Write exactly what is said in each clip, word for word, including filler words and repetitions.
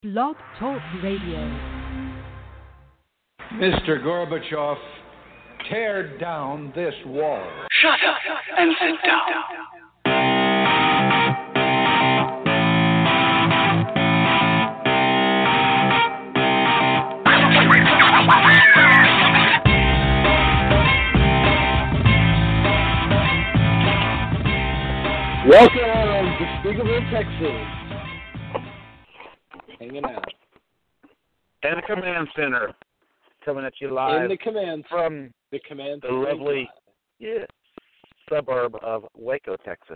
Blog Talk Radio. Mister Gorbachev, tear down this wall. Shut up and sit down. Welcome to Speakable, Texas. Hanging out. And the command center coming at you live In the command from the command the center. lovely yeah, suburb of Waco, Texas.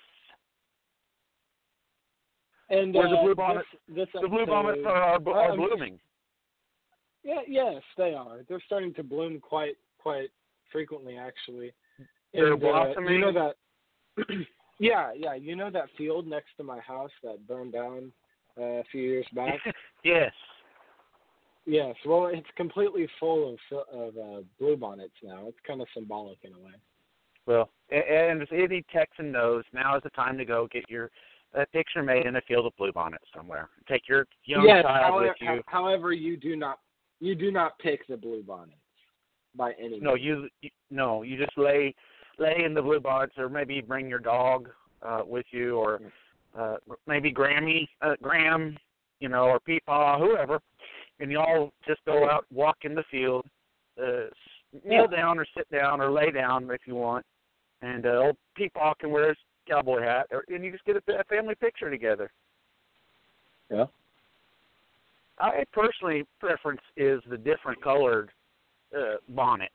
And Where the uh, blue bonnets, this, this the blue episode- bonnets are, are, are Um, blooming. Yeah, yes, they are. They're starting to bloom quite quite frequently, actually. They're And, uh, blossoming. you know that? yeah, yeah. You know that field next to my house that burned down uh, a few years back? Yes. Yes. Well, it's completely full of of uh, blue bonnets now. It's kind of symbolic in a way. Well, a- and as any Texan knows, now is the time to go get your uh, picture made in a field of bluebonnets somewhere. Take your young Yes. child However, with you. however, you do not you do not pick the blue bonnets by any No, means. you, you no, you just lay lay in the blue bonnets, or maybe bring your dog uh, with you, or uh, maybe Grammy, uh, Graham, you know, or Peepaw, whoever, and you all just go out, walk in the field, uh, kneel Yeah. down or sit down or lay down if you want, and uh, old Peepaw can wear his cowboy hat, or, and you just get a, a family picture together. Yeah. I personally preference is the different colored uh, bonnet.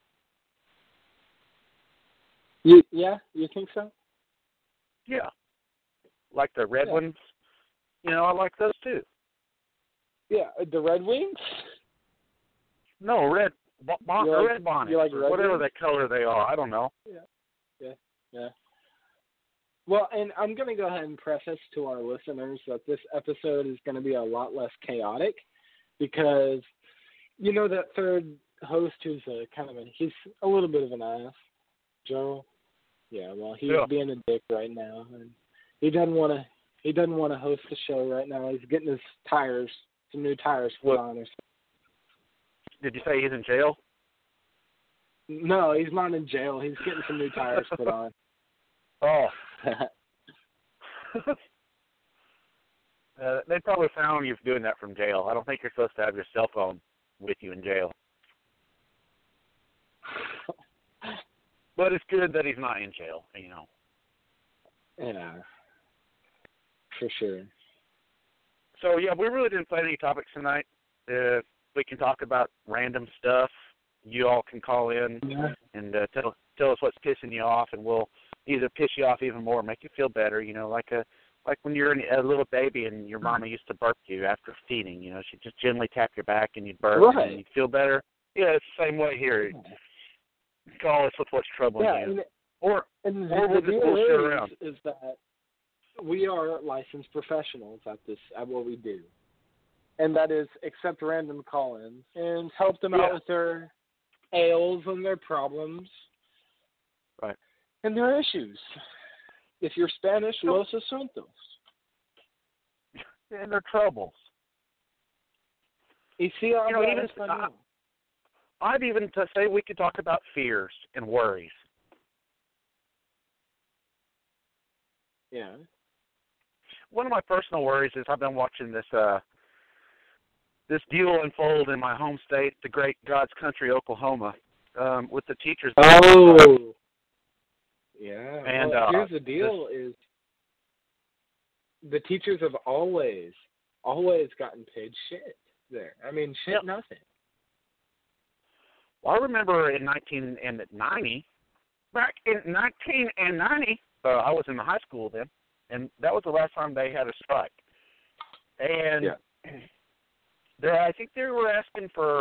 You, yeah, you think so? Yeah. Like the red Yeah. ones. You know, I like those too. Yeah, uh, the Red Wings. No, red bon- bon- You like- red bonnets, you like or red whatever ones? that color they are. I don't know. Yeah. Well, and I'm going to go ahead and preface to our listeners that this episode is going to be a lot less chaotic because, you know, that third host who's a kind of a, he's a little bit of an ass, Joe. Yeah, well, he's Yeah. being a dick right now, and he doesn't want to. He doesn't want to host the show right now. He's getting his tires, some new tires put What? on. Or Did you say he's in jail? something. No, he's not in jail. He's getting some new tires put on. Oh. uh, they probably found you doing that from jail. I don't think you're supposed to have your cell phone with you in jail. But it's good that he's not in jail, you know. Yeah, for sure. So, yeah, we really didn't plan any topics tonight. Uh, we can talk about random stuff. You all can call in Yeah. and uh, tell tell us what's pissing you off, and we'll either piss you off even more, make you feel better. You know, like a like when you're a little baby and your mama used to burp you after feeding. You know, she'd just gently tap your back and you'd burp Right. and you'd feel better. Yeah, it's the same way here. Call us with what's troubling Yeah, you, and, or and the, or we'll the just deal bullshit is, around. is that we are licensed professionals at this at what we do, and that is accept random call-ins and help them Yeah. out with their ails and their problems, Right. and their issues. If you're Spanish, No. los asuntos. and their troubles. Y si habla You know, even- español. I'd even to say we could talk about fears and worries. Yeah. One of my personal worries is I've been watching this uh, this deal unfold in my home state, the great God's country, Oklahoma, um, with the teachers. Oh. Yeah. And, well, uh, here's the deal: is the teachers have always, always gotten paid shit there. I mean, shit, Yep. nothing. Well, I remember in nineteen ninety, back in nineteen ninety, uh, I was in high school then, and that was the last time they had a strike. And Yeah. there, I think they were asking for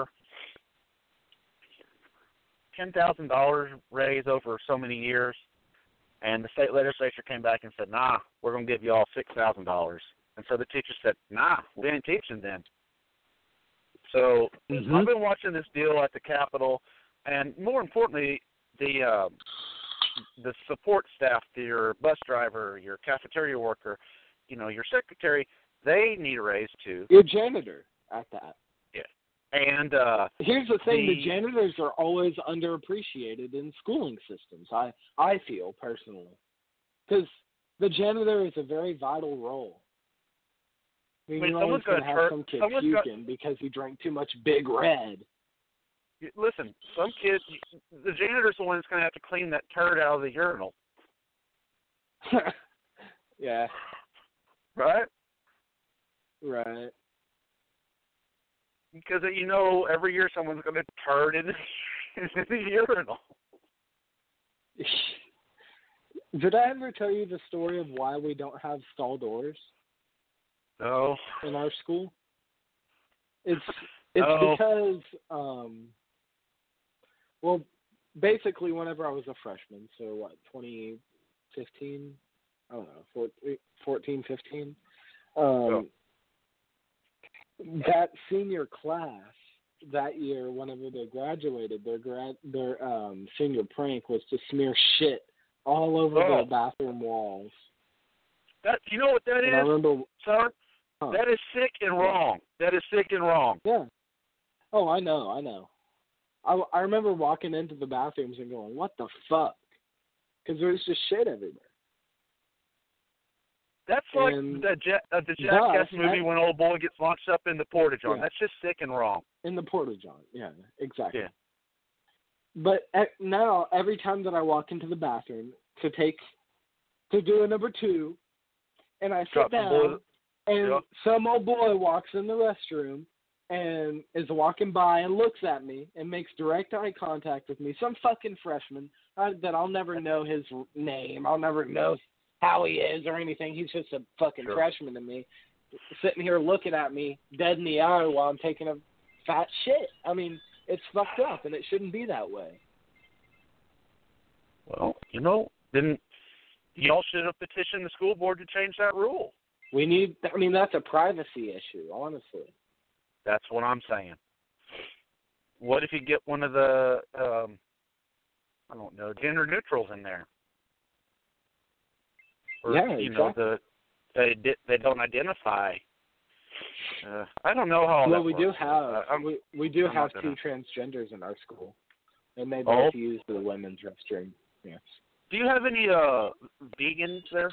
ten thousand dollars raise over so many years, and the state legislature came back and said, "Nah, we're going to give you all six thousand dollars." And so the teacher said, "Nah, we ain't teaching then." So Mm-hmm. I've been watching this deal at the Capitol, and more importantly, the uh, the support staff, your bus driver, your cafeteria worker, you know, your secretary, They need a raise too. You're a janitor at that. Yeah. And uh, here's the thing: the, the janitors are always underappreciated in schooling systems. I I feel personally, because the janitor is a very vital role. I mean, Wait, you're someone's always gonna have tur- some kid someone's puking got- because he drank too much Big Red. Listen, some kid, the janitor's the one that's going to have to clean that turd out of the urinal. Yeah. Right? Right. Because, you know, every year someone's going to turd in, in the urinal. Did I ever tell you the story of why we don't have stall doors No. in our school? It's it's Oh. because, um, well, basically whenever I was a freshman, so what, twenty fifteen? I don't know, fourteen, fifteen. Um, Oh. That senior class that year, whenever they graduated, their grad their um, senior prank was to smear shit all over Oh. their bathroom walls. That You know what that And I is, remember, sir? huh. That is sick and wrong. That is sick and wrong. Yeah. Oh, I know, I know. I, I remember walking into the bathrooms and going, what the fuck? Because there was just shit everywhere. That's like And the, ja- uh, the Jackass thus, movie I- when old boy gets launched up in the porta-john. Yeah. That's just sick and wrong. In the porta-john, yeah, exactly. Yeah. But at, now, every time that I walk into the bathroom to take, to do a number two, and I sit Drop some down, boy- and Yeah. some old boy walks in the restroom and is walking by and looks at me and makes direct eye contact with me, some fucking freshman uh, that I'll never know his name, I'll never know how he is or anything, he's just a fucking Sure. freshman to me, sitting here looking at me dead in the eye while I'm taking a fat shit. I mean, it's fucked up, and it shouldn't be that way. Well, you know, then y'all should have petitioned the school board to change that rule. We need, I mean, that's a privacy issue, honestly. That's what I'm saying. What if you get one of the, um, I don't know, gender neutrals in there? Or, Yeah, you know, exactly. the they di- they don't identify. Uh, I don't know how. Well, that we works. do have Uh, I'm- we, we do I'm have not two gonna- transgenders in our school, and they Oh? both use the women's restroom. Yes. Do you have any uh vegans there?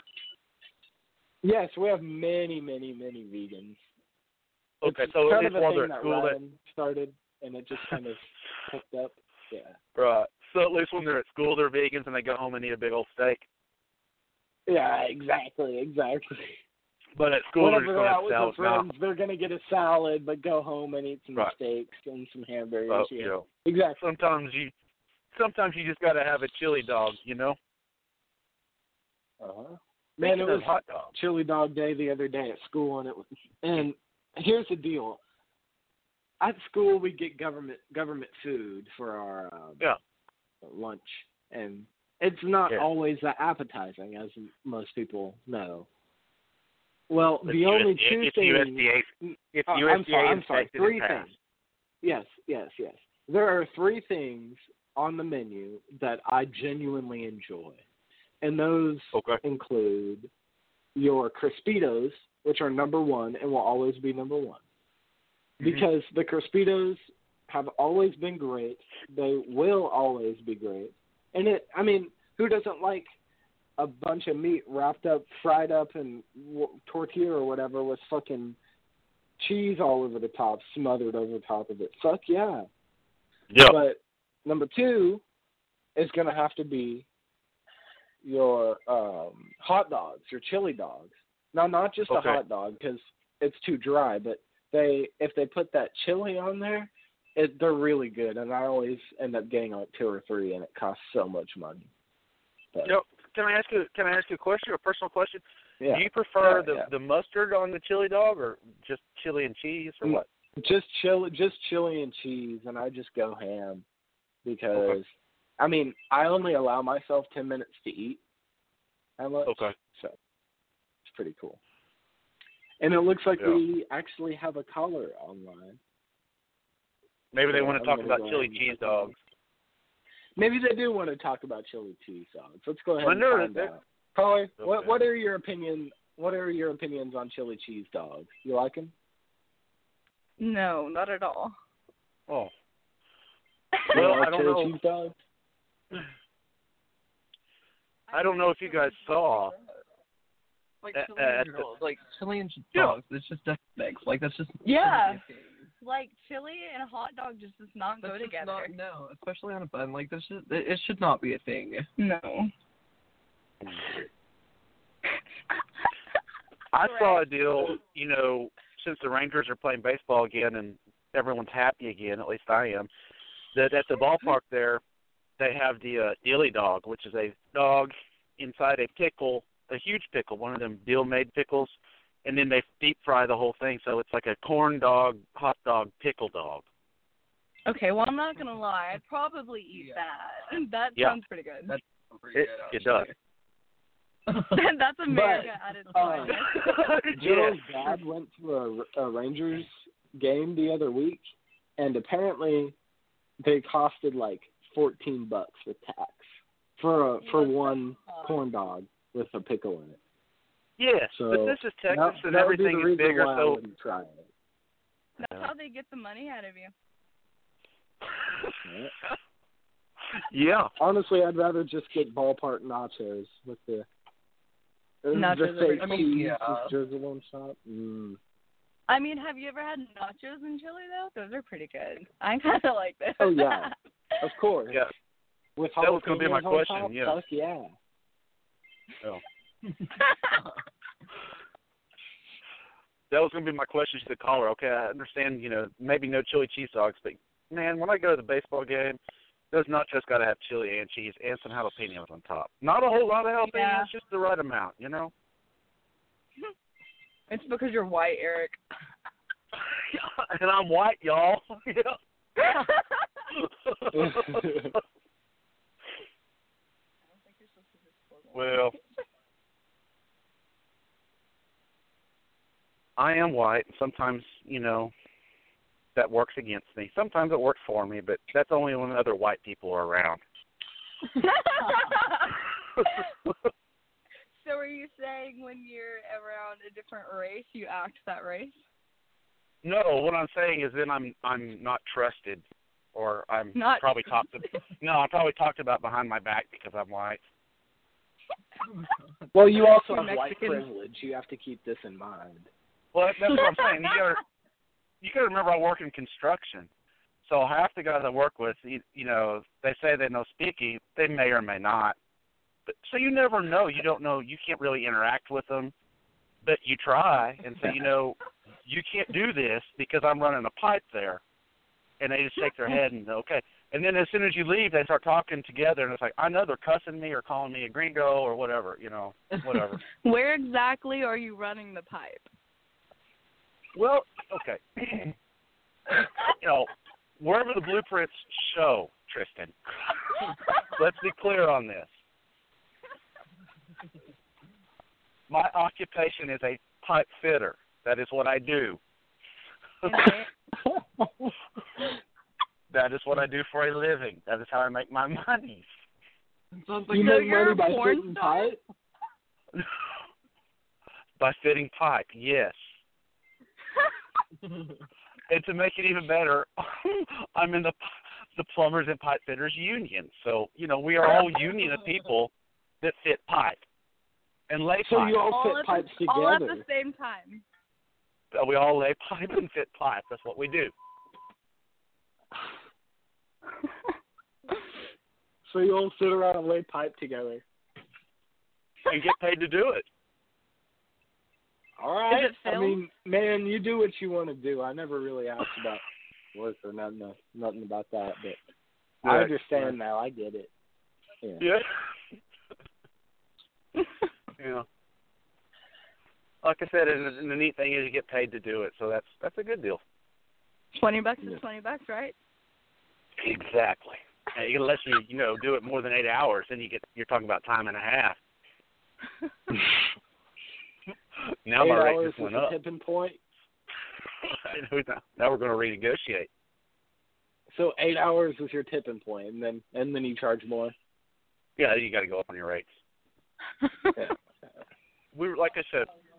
Yes, we have many, many, many vegans. Okay, It's so kind at of least a while thing they're at that school, that Ryan started, and it just kind of picked up. Yeah. right. So at least when they're at school, they're vegans, and they go home and eat a big old steak. Yeah, exactly, exactly. But at school, Whenever they're they're just out going with to their have friends, they're gonna get a salad, but go home and eat some Right. steaks and some hamburgers. Oh, yeah. you know, Exactly. sometimes you, sometimes you just got to have a chili dog, you know. Uh-huh. Man, it Speaking of was hot dogs. chili dog day the other day at school, and it was. And here's the deal: at school, we get government government food for our um, Yeah. lunch, and it's not Yeah. always that appetizing, as most people know. Well, It's the only U S D A two it's things. U S D A. It's Uh, U S I'm D A sorry. I'm sorry. inspected Three and passed. things. Yes, yes, yes. There are three things on the menu that I genuinely enjoy, and those Okay. include your Crispitos, which are number one and will always be number one, Mhm. because the Crispitos have always been great. They will always be great, and it. I mean, who doesn't like a bunch of meat wrapped up, fried up in w- tortilla or whatever with fucking cheese all over the top, smothered over the top of it? Fuck yeah. Yeah. But number two is going to have to be your um, hot dogs, your chili dogs. Now, not just Okay. a hot dog because it's too dry, but they if they put that chili on there, it, they're really good. And I always end up getting like two or three, and it costs so much money. But, Yo, can I ask you? Can I ask you a question, a personal question? yeah. Do you prefer Yeah, the yeah. the mustard on the chili dog, or just chili and cheese, or Mm. what? Just chili, just chili and cheese, and I just go ham because, Okay. I mean, I only allow myself ten minutes to eat. How much? Okay. So it's pretty cool. And it looks like Yeah. we actually have a caller online. Maybe they So want I'm to talk gonna about go chili ahead and cheese click on dogs. Maybe they do want to talk about chili cheese dogs. Let's go ahead I and know find that- out. Caller, what Okay. what are your opinion what are your opinions on chili cheese dogs? You like them? No, not at all. Oh. You Well, like I don't chili know. cheese dogs? I don't know if you guys saw. Like Uh, Chilean uh, girls, like Chilean Yeah. dogs. It's just different things. Like that's just Yeah. shouldn't be a thing. Like chili and a hot dog just does not That's go just together. not no, especially on a bun. Like this, just, it, it should not be a thing. No. I saw a deal, you know, since the Rangers are playing baseball again and everyone's happy again, at least I am, that at the ballpark there, they have the uh, Dilly Dog, which is a dog inside a pickle, a huge pickle, one of them deal-made pickles, and then they deep fry the whole thing, so it's like a corn dog, hot dog, pickle dog. Okay, well, I'm not going to lie. I'd probably eat Yeah. that. That Yeah. sounds pretty good. That's pretty It, good, it does. actually. That's America But, at its uh, finest. Joe's Yeah. dad went to a, a Rangers game the other week, and apparently they costed like fourteen bucks with tax for a, for one corn dog with a pickle in it. Yes, So but this is Texas that, and that would be everything the is reason bigger, why I so wouldn't try it. That's how they get the money out of you. yeah. Honestly, I'd rather just get ballpark nachos with the uh, Nachos the are fake pretty cheese, good. Yeah. just drizzle on top. Mm. I mean, have you ever had nachos in Chile, though? Those are pretty good. I kind of like those. Oh yeah, of course. Yeah. With That was gonna be my jalapenos on question, top, yeah. Fuck yeah. Oh. That was going to be my question to the caller. Okay, I understand, you know, maybe no chili cheese dogs, but, man, when I go to the baseball game, those nachos got to have chili and cheese and some jalapenos on top. Not a whole lot of jalapenos, Yeah. just the right amount, you know? It's because you're white, Eric. And I'm white, y'all. Well, I am white. Sometimes, you know, that works against me. Sometimes it works for me, but that's only when other white people are around. So are you saying when you're around a different race, you act that race? No, what I'm saying is then I'm I'm not trusted, or I'm Not probably talked. No, I'm probably talked about behind my back because I'm white. Well, you also You're have white Mexican. privilege. You have to keep this in mind. Well, that's what I'm saying. You gotta, you gotta remember I work in construction, so half the guys I work with, you, you know, they say they know speaking, they may or may not. But so you never know. You don't know. You can't really interact with them, but you try and say, you know, you can't do this because I'm running a pipe there, and they just shake their head and okay. And then as soon as you leave, they start talking together, and it's like I know they're cussing me or calling me a gringo or whatever, you know, whatever. Where exactly are you running the pipe? Well, okay. You know, wherever the blueprints show, Tristan, let's be clear on this. My occupation is a pipe fitter. That is what I do. That is what I do for a living. That is how I make my money. Sounds You like So make you're money a by porn fitting star? pipe? By fitting pipe, yes. And to make it even better, I'm in the the plumbers and pipe fitters union. So, you know, we are all union of people that fit pipe and lay So pipe. you all All fit at, pipes the, all at together. the same time. We all lay pipe and fit pipe. That's what we do. So you all sit around and lay pipe together. And get paid to do it. All right. Is it I Phil? mean, man, you do what you want to do. I never really asked about work or nothing, nothing about that, but I Right. understand now. I get it. Yeah. Yeah. Yeah. Like I said, and the, and the neat thing is you get paid to do it, so that's that's a good deal. Twenty bucks Yeah. is twenty bucks, right? Exactly. And unless you you know do it more than eight hours, then you get you're talking about time and a half. Now Eight my rate hours just is went the up. tipping point. Now we're going to renegotiate. So eight hours is your tipping point, and then and then you charge more. Yeah, you got to go up on your rates. Yeah. We were, like I said,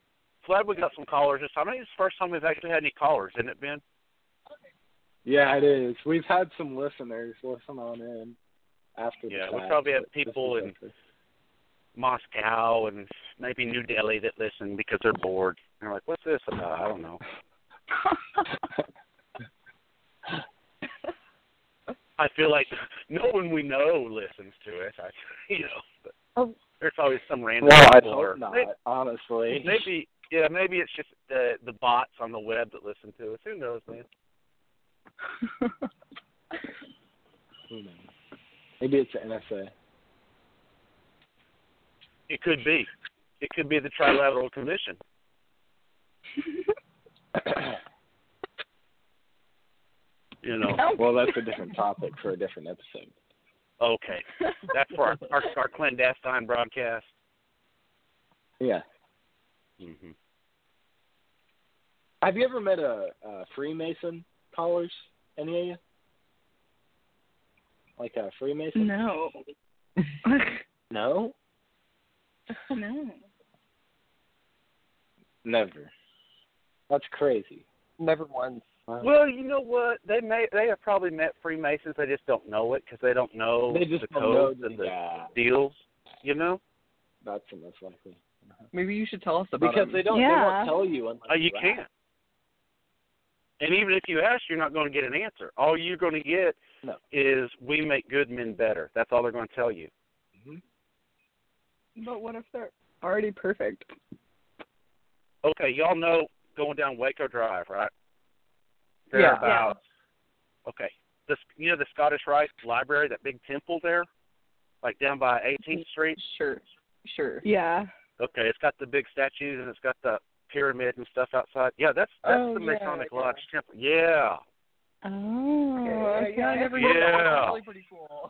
glad we got some callers this time. I think it's the first time we've actually had any callers, isn't it, Ben? Yeah, it is. We've had some listeners listen on in after the Yeah, fact, we probably have but people this in is okay. Moscow and maybe New Delhi that listen because they're bored. They're like, what's this about? I don't know. I feel like no one we know listens to it. I, you know, but Oh. there's always some random Well, I people. hope or not, maybe, honestly. maybe, yeah, maybe it's just the the bots on the web that listen to us. Who knows, man? Who knows? Maybe it's the N S A. It could be. It could be the Trilateral Commission. You know. Well, that's a different topic for a different episode. Okay, that's for our, our, our clandestine broadcast. Yeah. Mm-hmm. Have you ever met a, a Freemason, callers? Any of you? Like a Freemason? No. No? No. Never. That's crazy. Never once. Well, you know what? They may they have probably met Freemasons. They just don't know it because they don't know They just the don't know codes that- and the yeah. deals. You know? That's the most likely. Maybe you should tell us about Because them. they don't. Yeah. They won't tell you unless Uh, you ask. can't. And even if you ask, you're not going to get an answer. All you're going to get No. is we make good men better. That's all they're going to tell you. Mm-hmm. But what if they're already perfect? Okay, y'all know going down Waco Drive, right? Yeah. They're about, okay. This, you know the Scottish Rite Library, that big temple there? Like down by eighteenth Street? Sure. Sure. Yeah. Okay, it's got the big statues and it's got the pyramid and stuff outside. Yeah, that's that's Oh, the yeah, Masonic yeah. Lodge temple. Yeah. Oh. Okay. Yeah, I never Yeah. knew that. That's really pretty cool.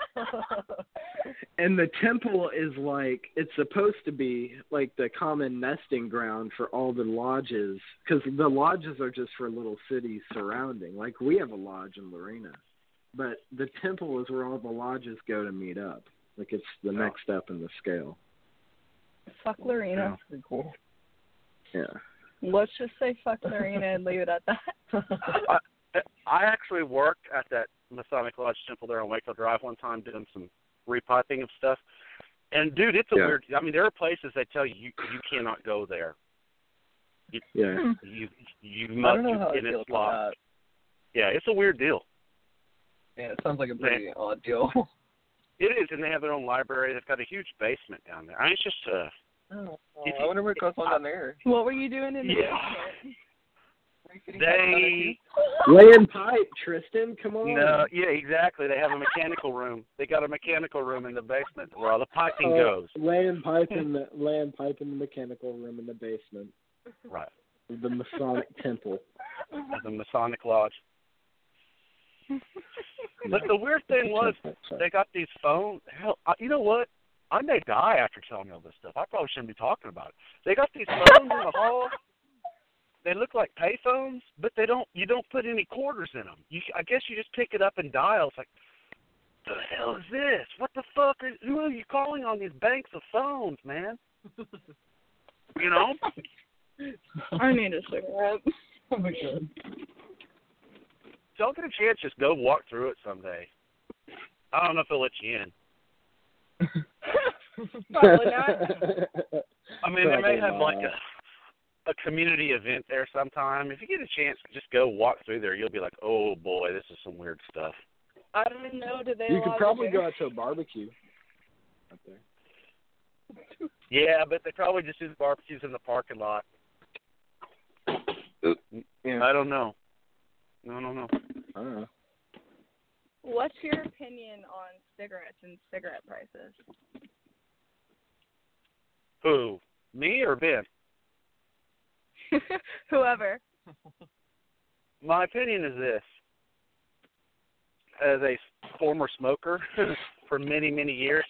And the temple is like, it's supposed to be like the common nesting ground for all the lodges, because the lodges are just for little cities surrounding. Like we have a lodge in Lorena, but the temple is where all the lodges go to meet up. Like it's the Oh. next step in the scale. Fuck Lorena. Pretty cool. Yeah. Let's just say fuck Lorena and leave it at that. I, I actually worked at that Masonic Lodge temple there on Waco Drive one time doing some repiping of stuff. And, dude, it's a Yeah. weird – I mean, there are places that tell you you, you cannot go there. You, Yeah. you, you I must don't know how I and feel it's about locked. that. Yeah, it's a weird deal. Yeah, it sounds like a pretty odd deal. It is, and they have their own library. They've got a huge basement down there. I mean, it's just uh, Oh, If I you- wonder what goes on down there. What were you doing in the Yeah. basement? Were you feeding they Laying pipe, Tristan. Come on. no, yeah, exactly. They have a mechanical room. They got a mechanical room in the basement where all the piping Uh, goes. Laying pipe in the laying pipe in the mechanical room in the basement Right, of the Masonic temple. at the Masonic Lodge. But the weird thing was, they got these phones. Hell, I, you know what? I may die after telling you all this stuff. I probably shouldn't be talking about it. They got these phones in the hall. They look like pay phones, but they don't. You don't put any quarters in them. You, I guess you just pick it up and dial. It's like, the hell is this? What the fuck? Are, who are you calling on these banks of phones, man? You know? I need a cigarette. Oh my god. If y'all get a chance, just go walk through it someday. I don't know if they'll let you in. Probably not. I mean, they may Probably have like not. a, a community event there sometime. If you get a chance to just go walk through there, you'll be like, oh boy, this is some weird stuff. I don't even know. Do they You allow could probably to go out to a barbecue up there. Yeah, but they probably just do the barbecues in the parking lot. Yeah. I don't know. I don't know. I don't know. What's your opinion on cigarettes and cigarette prices? Who? Me or Ben? Whoever. My opinion is this. As a former smoker for many, many years,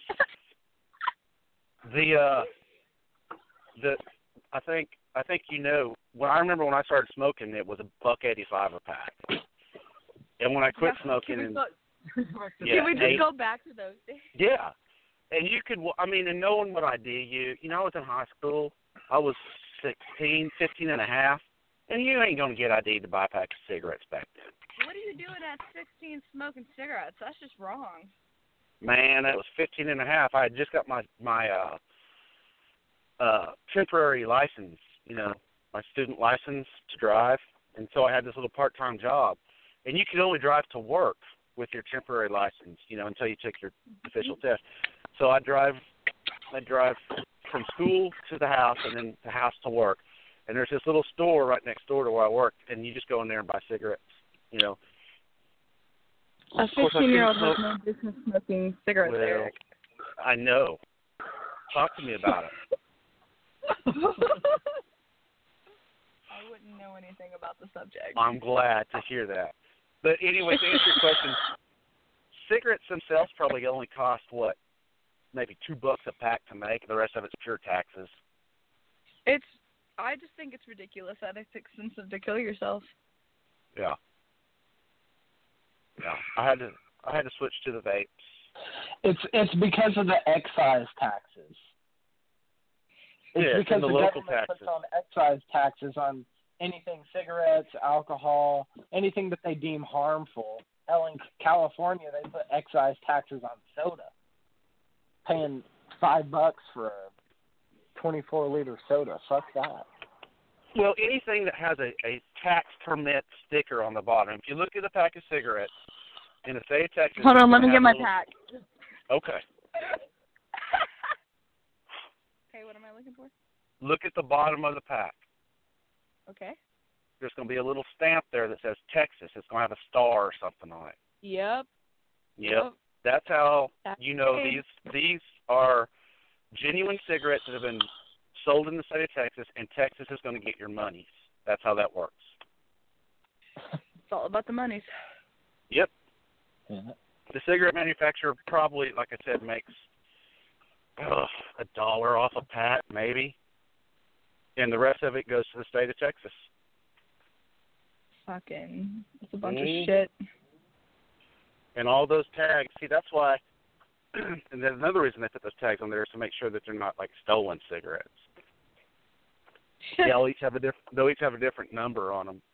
the uh, the I think I think you know when I remember when I started smoking, it was a buck eighty-five a pack, and when I quit smoking, Can we, and go, yeah, can we just eight- go back to those days? yeah, and you could I mean, and knowing what I did, you you know, I was in high school, I was sixteen, fifteen and a half, and you ain't going to get I D to buy a pack of cigarettes back then. What are you doing at sixteen smoking cigarettes? That's just wrong. Man, that was fifteen and a half. I had just got my, my uh, uh, temporary license, you know, my student license to drive, and so I had this little part-time job. And you could only drive to work with your temporary license, you know, until you took your official test. So I drive, I drive from school to the house and then the house to work. And there's this little store right next door to where I work, and you just go in there and buy cigarettes, you know. A fifteen-year-old has smoke. no business smoking cigarettes, Well, Eric. I know. Talk to me about it. I wouldn't know anything about the subject. I'm glad to hear that. But anyway, to answer your question, cigarettes themselves probably only cost, what, maybe two bucks a pack to make. The rest of it's pure taxes. It's. I just think it's ridiculous that it's expensive to kill yourself. Yeah. Yeah. I had to. I had to switch to the vapes. It's it's because of the excise taxes. It's Yeah, it's because in the the local government taxes. puts on excise taxes on anything cigarettes, alcohol, anything that they deem harmful. Hell, in California, they put excise taxes on soda, paying five bucks for a twenty-four liter soda. Fuck that. Well, anything that has a, a tax permit sticker on the bottom. If you look at a pack of cigarettes in the state of Texas. Hold on, it's let me gonna get my have a pack. little- Okay. Okay, what am I looking for? Look at the bottom of the pack. Okay. There's going to be a little stamp there that says Texas. It's going to have a star or something on it. Yep. Yep. That's how That's you know okay. these these are genuine cigarettes that have been sold in the state of Texas, and Texas is going to get your monies. That's how that works. It's all about the monies. Yep. Yeah. The cigarette manufacturer probably, like I said, makes ugh, a dollar off a pack, maybe, and the rest of it goes to the state of Texas. Fucking, it's a bunch Mm. of shit. And all those tags, see, that's why, and then another reason they put those tags on there is to make sure that they're not, like, stolen cigarettes. They'll each have a diff- they'll each have a different number on them.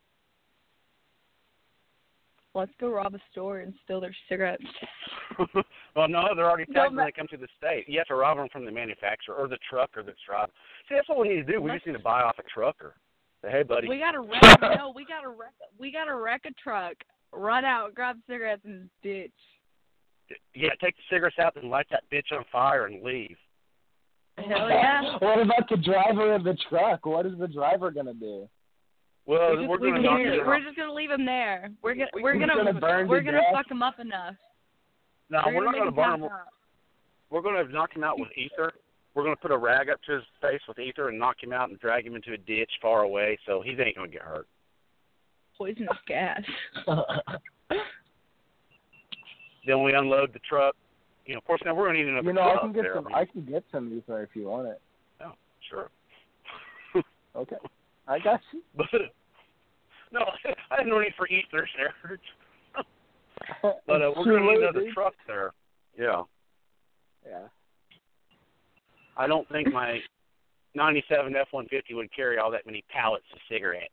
Let's go rob a store and steal their cigarettes. Well, no, they're already No, tagged when but- they come to the state. You have to rob them from the manufacturer or the trucker that's driving. See, that's what we need to do. We just need to buy off a trucker. Say, hey, buddy. We gotta wreck. No, we gotta wreck. We gotta wreck a truck. Run out, grab cigarettes, and ditch. Yeah, take the cigarettes out and light that bitch on fire and leave. Hell yeah. What about the driver of the truck? What is the driver gonna do? Well, We're we're just, going to we knock can't- it we're off. just gonna leave him there. We're gonna we're He's gonna, gonna burn to we're gonna death. fuck him up enough. No, we're, not make going to him burn pass him. out. We're going to knock him out with ether. We're going to put a rag up to his face with ether and knock him out and drag him into a ditch far away so he ain't going to get hurt. Poisonous gas. Then we unload the truck. You know, of course, now we're going to need another You know, I truck can get there. some. I mean, I can get some ether if you want it. oh, sure. Okay, I got you. But no, I have no need for ether, Serge. But uh, we're going to need another dude. truck there. Yeah. Yeah. I don't think my ninety-seven F one fifty would carry all that many pallets of cigarettes.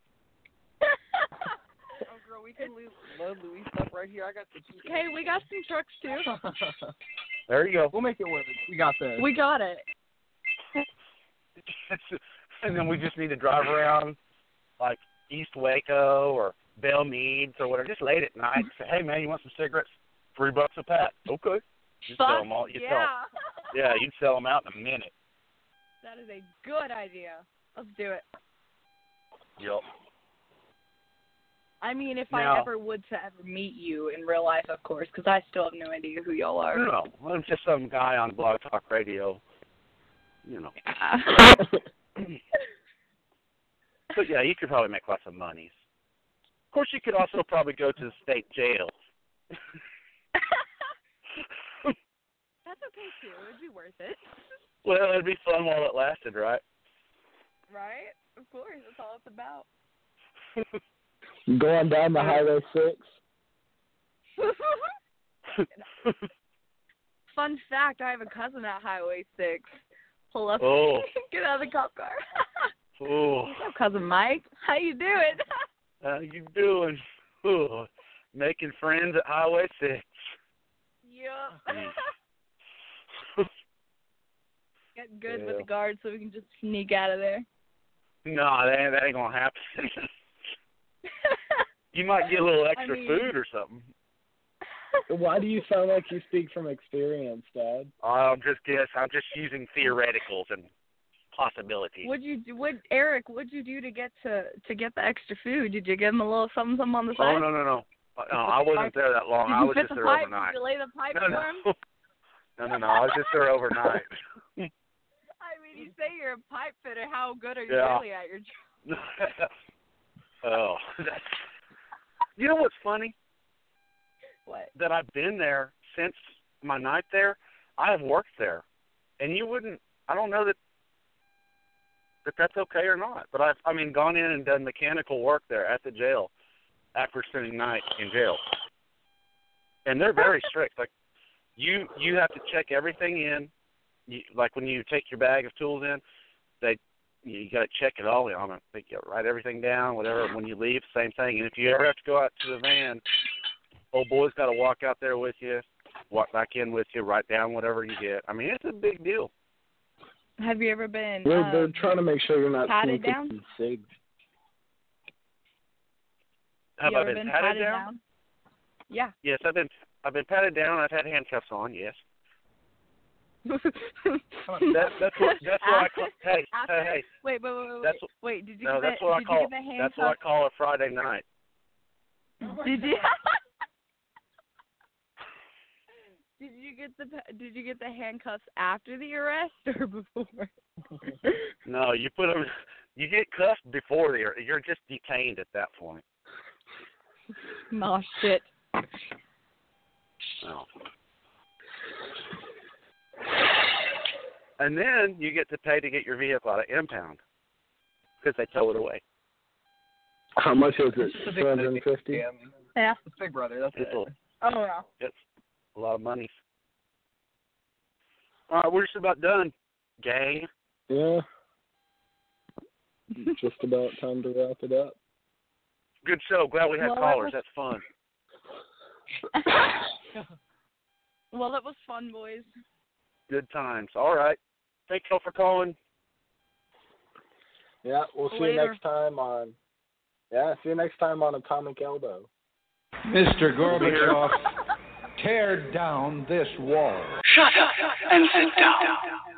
Oh, girl, we can leave, load Louis stuff right here. I got the key. Okay, we got some trucks too. There you go. We'll make it work. We got this. We got it. And then we just need to drive around like East Waco or Belle Meads or whatever, just late at night. Say, hey man, you want some cigarettes? Three bucks a pack. Okay. You Fuck sell them all. You sell 'em. yeah. Yeah, you'd sell them out in a minute. That is a good idea. Let's do it. Yep. I mean, if Now- I ever would to ever meet you in real life, of course, because I still have no idea who y'all are. No, I'm just some guy on Blog Talk Radio. You know. But yeah, you could probably make lots of monies. Of course, you could also probably go to the state jail. That's okay too. It'd be worth it. Well, it'd be fun while it lasted, right? Right? Of course. That's all it's about. Going down the Highway six. Fun fact, I have a cousin at Highway six. Pull up. Oh. Get out of the cop car. Oh. What's up, cousin Mike? How you doing? How you doing? Oh, making friends at Highway six. Yep. Get good Yeah. with the guards so we can just sneak out of there. No, that ain't, that ain't gonna happen. You might get a little extra I mean, food or something. Why do you sound like you speak from experience, Dad? I'm just guess. I'm just using theoreticals and possibilities. What'd you do? What Eric? What'd you do to get to to get the extra food? Did you give him a little something, something on the side? Oh no no no! No, I wasn't there that long. Did I you was fit just the there pipe? overnight. Did you lay the pipe No for no. him? no no no! I was just there overnight. I mean, you say you're a pipe fitter. How good are you Yeah. really at your job? Oh, that's, you know what's funny? What? That I've been there since my night there. I have worked there, and you wouldn't. I don't know that that that's okay or not. But I've, I mean, gone in and done mechanical work there at the jail after spending night in jail, and they're very strict. Like you, you have to check everything in. You, like when you take your bag of tools in, they you got to check it all in on it. They got to write everything down, whatever. When you leave, same thing. And if you ever have to go out to the van, old boy's got to walk out there with you, walk back in with you, write down whatever you get. I mean, it's a big deal. Have you ever been? They're, um, they're trying to make sure you're not patted smoking down? cigs. Have you I ever been, been patted, patted down? down? Yeah. Yes, I've been. I've been patted down. I've had handcuffs on. Yes. that, that's what. That's what I call. Hey, After, hey, hey. Wait, wait, wait, wait. That's wait. wait did you No, get that's the, what I did call. you get the handcuffs? That's what I call a Friday night. Did you? Did you get the Did you get the handcuffs after the arrest or before? No, you put them. You get cuffed before the. You're just detained at that point. No shit. No. And then you get to pay to get your vehicle out of impound because they tow it away. How much is it? It's a big Two hundred and fifty. Yeah. Yeah. It's Big Brother. That's It's it. a, Oh yeah. it's a lot of money. All right, we're just about done, gang. Yeah. Just about time to wrap it up. Good show. Glad we had Well, that callers. was- That's fun. Well, that was fun, boys. Good times. All right. Thank you all for calling. Yeah, we'll see Later. you next time on. Yeah, see you next time on Atomic Elbow. Mister Gorbachev, tear down this wall. Shut up and sit down.